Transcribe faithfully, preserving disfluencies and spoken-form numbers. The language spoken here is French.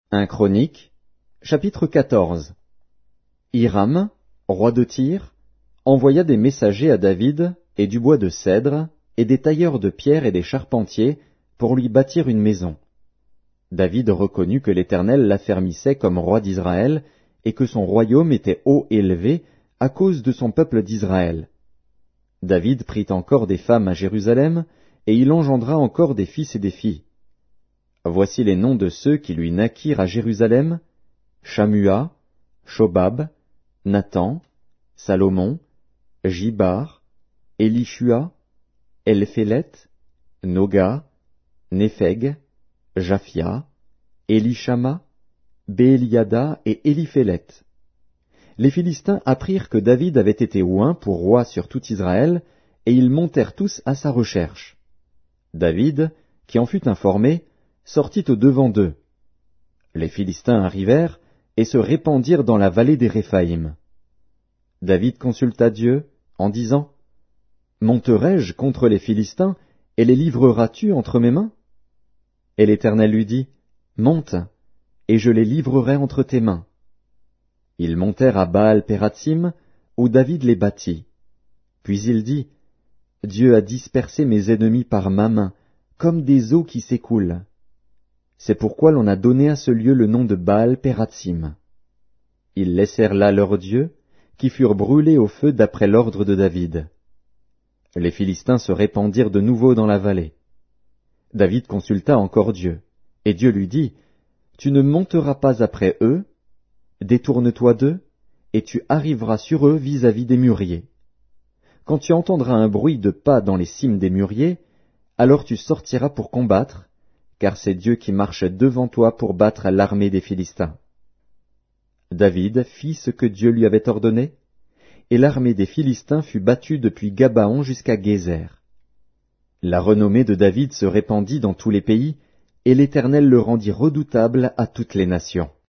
un Chronique, chapitre quatorze. Hiram, roi de Tyr, envoya des messagers à David, et du bois de cèdre, et des tailleurs de pierre et des charpentiers, pour lui bâtir une maison. David reconnut que l'Éternel l'affermissait comme roi d'Israël, et que son royaume était haut élevé à cause de son peuple d'Israël. David prit encore des femmes à Jérusalem, et il engendra encore des fils et des filles. Voici les noms de ceux qui lui naquirent à Jérusalem: Shammua, Shobab, Nathan, Salomon, Jibar, Élishua, Elphélet, Noga, Népheg, Japhia, Élishama, Bééliada et Éliphélet. Les Philistins apprirent que David avait été oint pour roi sur tout Israël, et ils montèrent tous à sa recherche. David, qui en fut informé, sortit au-devant d'eux. Les Philistins arrivèrent et se répandirent dans la vallée des Réphaïm. David consulta Dieu en disant: « Monterai-je contre les Philistins, et les livreras-tu entre mes mains ?» Et l'Éternel lui dit: « Monte, et je les livrerai entre tes mains. » Ils montèrent à Baal-Pératsim, où David les battit. Puis il dit: « Dieu a dispersé mes ennemis par ma main, comme des eaux qui s'écoulent. » C'est pourquoi l'on a donné à ce lieu le nom de Baal-Pératsim. Ils laissèrent là leurs dieux, qui furent brûlés au feu d'après l'ordre de David. Les Philistins se répandirent de nouveau dans la vallée. David consulta encore Dieu, et Dieu lui dit: « Tu ne monteras pas après eux, détourne-toi d'eux, et tu arriveras sur eux vis-à-vis des mûriers. Quand tu entendras un bruit de pas dans les cimes des mûriers, alors tu sortiras pour combattre, car c'est Dieu qui marche devant toi pour battre l'armée des Philistins. » David fit ce que Dieu lui avait ordonné, et l'armée des Philistins fut battue depuis Gabaon jusqu'à Gézer. La renommée de David se répandit dans tous les pays, et l'Éternel le rendit redoutable à toutes les nations.